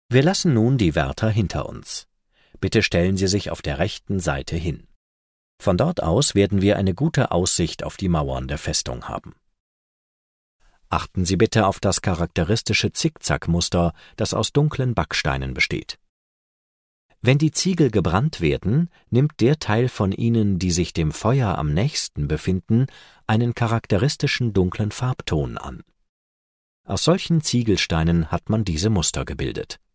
Wir lassen nun die Wärter hinter uns. Bitte stellen Sie sich auf der rechten Seite hin. Von dort aus werden wir eine gute Aussicht auf die Mauern der Festung haben. Achten Sie bitte auf das charakteristische Zickzackmuster, das aus dunklen Backsteinen besteht. Wenn die Ziegel gebrannt werden, nimmt der Teil von ihnen, die sich dem Feuer am nächsten befinden, einen charakteristischen dunklen Farbton an. Aus solchen Ziegelsteinen hat man diese Muster gebildet.